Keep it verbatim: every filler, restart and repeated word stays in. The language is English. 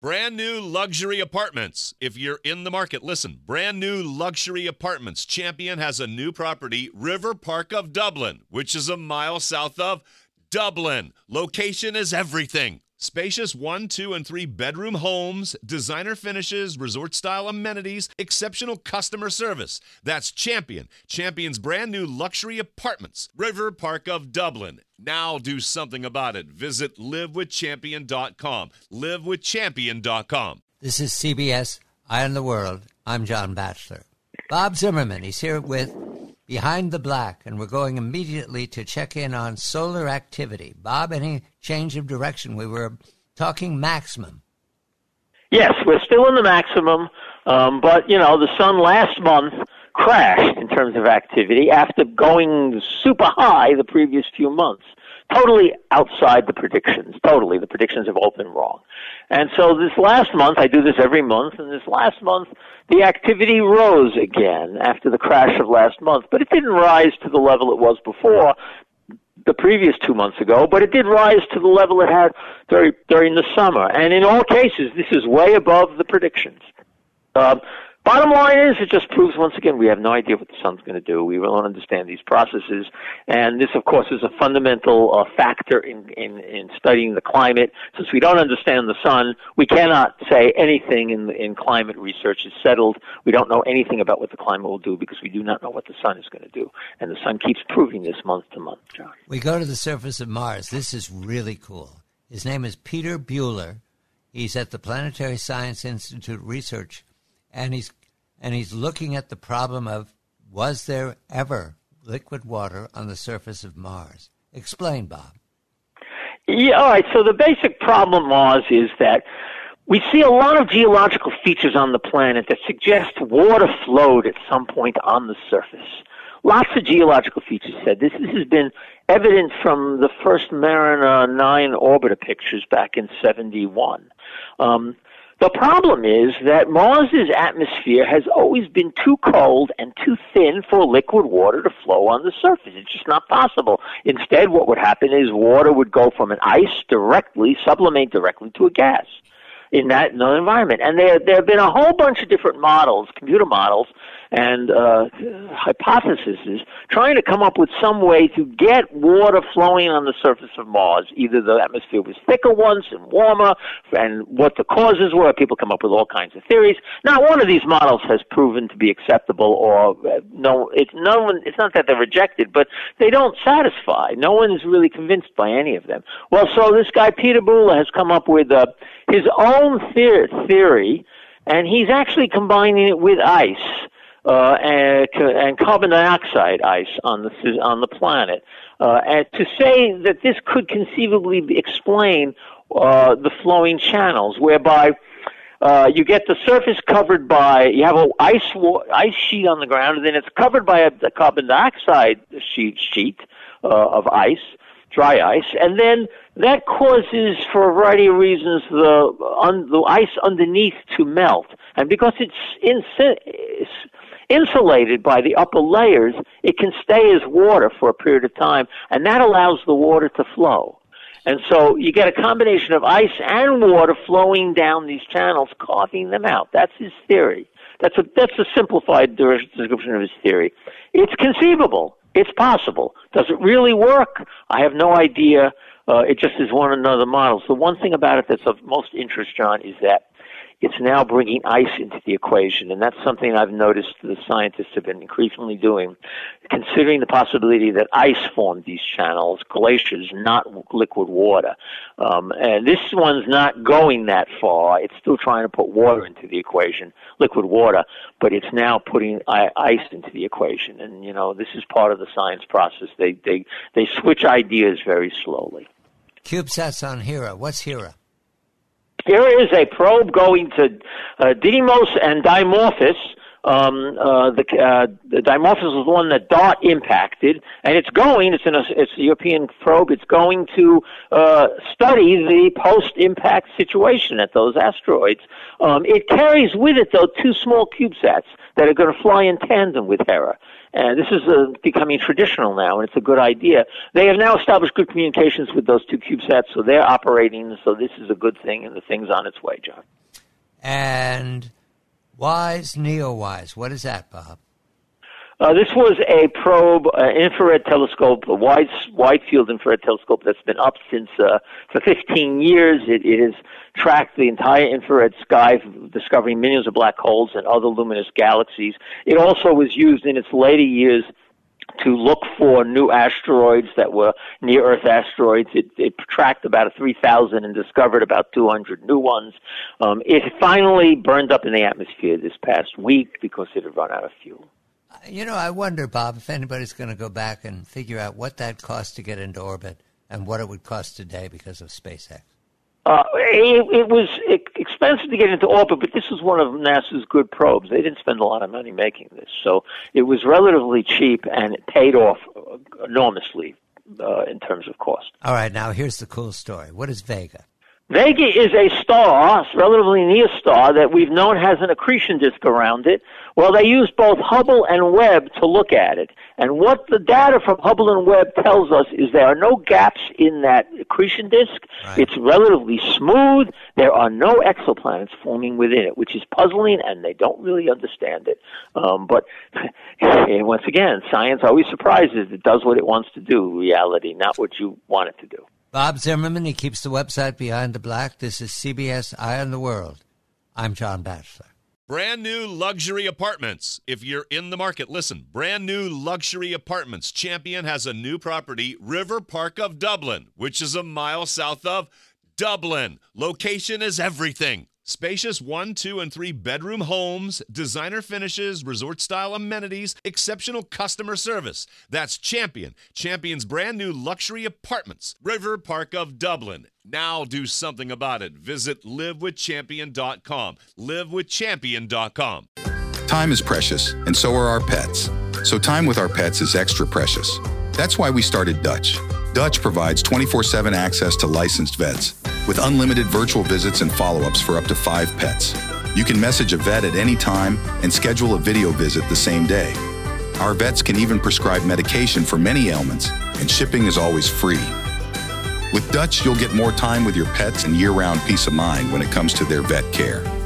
Brand new luxury apartments. If you're in the market, listen. Brand new luxury apartments. Champion has a new property, River Park of Dublin, which is a mile south of Dublin. Location is everything. Spacious one, two, and three bedroom homes, designer finishes, resort-style amenities, exceptional customer service. That's Champion. Champion's brand new luxury apartments. River Park of Dublin. Now do something about it. Visit live with champion dot com. live with champion dot com. This is C B S Eye on the World. I'm John Batchelor. Bob Zimmerman, he's here with Behind the Black, and we're going immediately to check in on solar activity. Bob, any change of direction? We were talking maximum. Yes, we're still in the maximum, um, but, you know, the sun last month crashed in terms of activity after going super high the previous few months. Totally outside the predictions. Totally. The predictions have all been wrong. And so this last month, I do this every month, and this last month, the activity rose again after the crash of last month. But it didn't rise to the level it was before the previous two months ago, but it did rise to the level it had during, during the summer. And in all cases, this is way above the predictions. Uh, Bottom line is, it just proves once again we have no idea what the sun's going to do. We don't understand these processes, and this, of course, is a fundamental uh, factor in, in, in studying the climate. Since we don't understand the sun, we cannot say anything in, in climate research is settled. We don't know anything about what the climate will do because we do not know what the sun is going to do, and the sun keeps proving this month to month, John. We go to the surface of Mars. This is really cool. His name is Peter Buehler. He's at the Planetary Science Institute Research. And he's and he's looking at the problem of, was there ever liquid water on the surface of Mars? Explain, Bob. Yeah, all right. So the basic problem, Mars, is that we see a lot of geological features on the planet that suggest water flowed at some point on the surface. Lots of geological features said this. This has been evident from the first Mariner nine orbiter pictures back in seventy-one. Um, The problem is that Mars's atmosphere has always been too cold and too thin for liquid water to flow on the surface. It's just not possible. Instead, what would happen is water would go from an ice directly, sublimate directly to a gas in that in the environment. And there, there have been a whole bunch of different models, computer models, and uh, hypotheses trying to come up with some way to get water flowing on the surface of Mars. Either the atmosphere was thicker once and warmer, and what the causes were. People come up with all kinds of theories. Now, one of these models has proven to be acceptable, or uh, no, it's no one. It's not that they're rejected, but they don't satisfy. No one is really convinced by any of them. Well, so this guy Peter Buehler has come up with uh, his own the- theory, and he's actually combining it with ice. Uh, and, and carbon dioxide ice on the on the planet, uh, and to say that this could conceivably explain uh, the flowing channels, whereby uh, you get the surface covered by you have an ice ice sheet on the ground, and then it's covered by a, a carbon dioxide sheet sheet uh, of ice, dry ice, and then that causes, for a variety of reasons, the un, the ice underneath to melt, and because it's in. It's, insulated by the upper layers, it can stay as water for a period of time, and that allows the water to flow. And so you get a combination of ice and water flowing down these channels, carving them out. That's his theory. That's a that's a simplified description of his theory. It's conceivable. It's possible. Does it really work? I have no idea. Uh, it just is one of the models. The one thing about it that's of most interest, John, is that it's now bringing ice into the equation, and that's something I've noticed the scientists have been increasingly doing, considering the possibility that ice formed these channels, glaciers, not liquid water. Um, and this one's not going that far. It's still trying to put water into the equation, liquid water, but it's now putting ice into the equation. And, you know, this is part of the science process. They, they, they switch ideas very slowly. CubeSats on Hera. What's Hera? Here is a probe going to uh, Didymos and Dimorphos Um, uh, the, uh, the Dimorphos was the one that DART impacted, and it's going. It's in a it's a European probe. It's going to uh, study the post-impact situation at those asteroids. Um, it carries with it, though, two small CubeSats that are going to fly in tandem with Hera. And this is uh, becoming traditional now, and it's a good idea. They have now established good communications with those two CubeSats, so they're operating, so this is a good thing, and the thing's on its way, John. And WISE, NEOWISE, what is that, Bob? Uh, this was a probe, uh, infrared telescope, a wide, wide field infrared telescope that's been up since uh, for fifteen years. It, it has tracked the entire infrared sky, discovering millions of black holes and other luminous galaxies. It also was used in its later years to look for new asteroids that were near-Earth asteroids. It, it tracked about three thousand and discovered about two hundred new ones. Um, it finally burned up in the atmosphere this past week because it had run out of fuel. You know, I wonder, Bob, if anybody's going to go back and figure out what that cost to get into orbit and what it would cost today because of SpaceX. Uh, it, it was expensive to get into orbit, but this was one of NASA's good probes. They didn't spend a lot of money making this, so it was relatively cheap, and it paid off enormously uh, in terms of cost. All right, now here's the cool story. What is Vega? Vega is a star, a relatively near star, that we've known has an accretion disk around it. Well, they used both Hubble and Webb to look at it. And what the data from Hubble and Webb tells us is there are no gaps in that accretion disk. Right. It's relatively smooth. There are no exoplanets forming within it, which is puzzling, and they don't really understand it. Um, but and once again, science always surprises. It does what it wants to do, reality, not what you want it to do. Bob Zimmerman, he keeps the website Behind the Black. This is C B S Eye on the World. I'm John Batchelor. Brand new luxury apartments. If you're in the market, listen. Brand new luxury apartments. Champion has a new property, River Park of Dublin, which is a mile south of Dublin. Location is everything. Spacious one, two, and three bedroom homes, designer finishes, resort-style amenities, exceptional customer service. That's Champion. Champion's brand new luxury apartments. River Park of Dublin. Now do something about it. Visit live with champion dot com. live with champion dot com. Time is precious, and so are our pets. So time with our pets is extra precious. That's why we started Dutch. Dutch provides twenty-four seven access to licensed vets with unlimited virtual visits and follow-ups for up to five pets. You can message a vet at any time and schedule a video visit the same day. Our vets can even prescribe medication for many ailments, and shipping is always free. With Dutch, you'll get more time with your pets and year-round peace of mind when it comes to their vet care.